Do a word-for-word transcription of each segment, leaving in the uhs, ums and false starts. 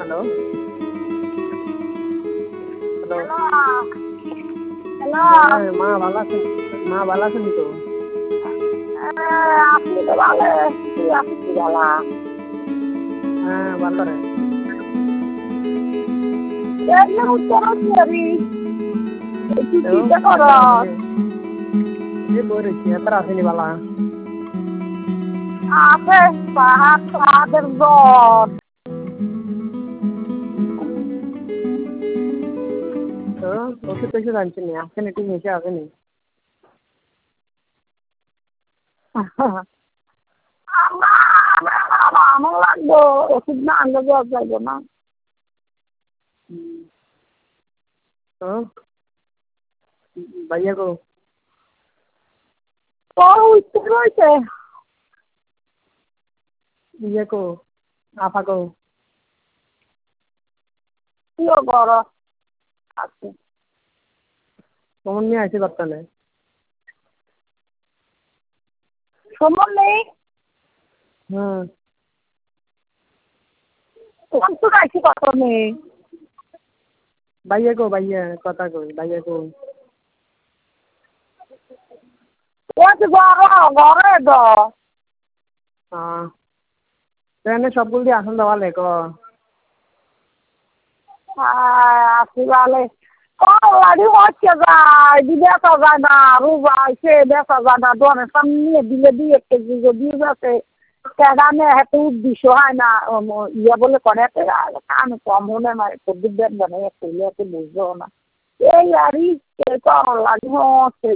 Hello, hello. Hello, hello. হ্যাঁ, মা ভালো আছেন? মা ভালো আছেন তো? হ্যাঁ, আপনি তো ভালো তুই আপনি কি বলা হ্যাঁ, ভালো রে। এমনি উত্তর করি তুই তো চিন্তা কর এত আসেনি। এই বই রয়েছি, এত আসেনি বালা। আছে পাহাড় পাহাড়ের দর তো ওষুধ টষুধ আনছি নি, আসেনি ঠিক মিশে আসেনি। আমার লাগবো ওষুধ না আনলে দেওয়া যাইব না তো ভাইয়া গো, ও উত্তর রয়েছে ইয়ে গো, আপা গো। তুইও কর আছে কমন নিয়ে আসি বর্তমানে। সময় নেই হুম, কোন তো রাখি কত নেই ভাইয়া গো, ভাইয়া কথা কই, ভাইয়া গো। ও তো ঘর ঘরে দ হ্যাঁ, ট্রেনে সবগুলো দিয়ে আসুন দেওয়ালে ক। আসি বলে অলরেডি হচ্ছে যায় বেচা যায় না রুবা সে বেচা যায় না দোকানের সামনে দিলে দুই এক কেজি যদি বেচে কেডানে হেঁটে উদ্দেশ্য হয় না ইয়ে বলে করে কান কম হলে না সবজি দেন জানে করলে এত বুঝবো না এই আরই অলরেডি হচ্ছে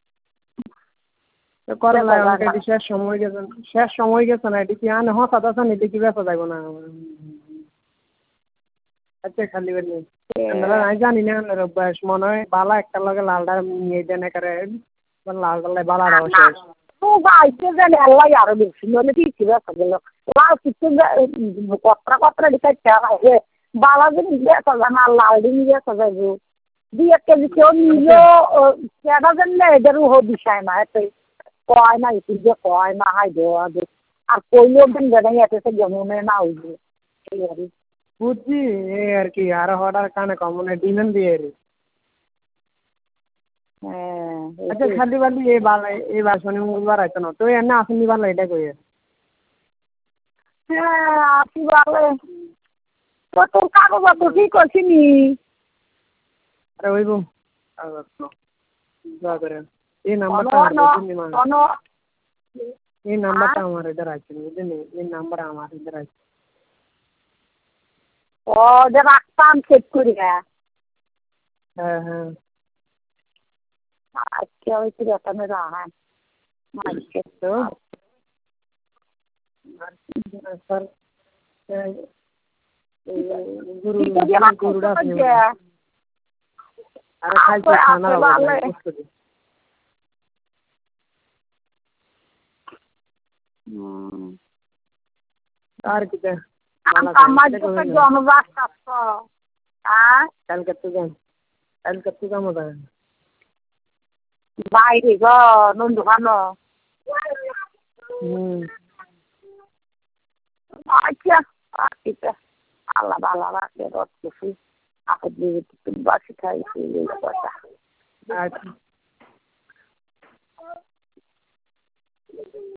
করলা আমাকে এটি শেষ সময় গেছে, শেষ সময় গেছে না, এটি কি আন হঠাৎ আছে এটি কি বেচা যাইব না। আচ্ছা খালি বেলি আমরা নাই জানি না আপনার অভ্যাস মনে হয় বালা একটা লগে লালটা নিয়ে দেন করে লাল ডালে বালাটা শেষ। বাইকে জানি আল্লাহ আরো বেশি নইলে কি বেচা গেল লাল কিছু কতরা কতরা দিকে বালা জিনিস বেচা যায় না লাল জিনিস বেচা যাইব দুই এক কেজি কেউ নিলেও কেনা জানলে এদেরও হো দিশায় না এতে কয় না একটু যে কয় না হাই দেওয়া দে আর কইলেও দেন জানাই এতে যেমন না হইবে এই আর বুঝছি এই আর কি আরো হঠাৎ কানে কম মানে দিলেন দিয়ে হ্যাঁ আচ্ছা খালি বালি এই বালা এই বার শনি মঙ্গলবার আইতো না তো এনে আসেনি বালা এটা কই হ্যাঁ আসি বলে তো তোর কাগজপত্র ঠিক করছিনি আরে ওইব দোয়া করেন এই নাম্বারটা আমার বুঝলি মা এই নাম্বারটা আমার ইধার আছে বুঝলি এই নাম্বার আমার ইধার আছে। ও যে রাখতাম চেক করি হ্যাঁ হ্যাঁ আজকে হয়েছে বেতনে রাহান আজকে তো স্যার গুরু গুরুটা আপনি আরে খাইছে খানার অবস্থা প্রস্তুতি আর কি জনবাস কালকে তো যান কালকে তো যাবো বাইরে গ নন্দু খানো হুম আচ্ছা আচ্ছা আল্লাহ ভালো রাখে রথ খুশি আপদ দিয়ে তুমি বাসি খাইছি এই কথা আচ্ছা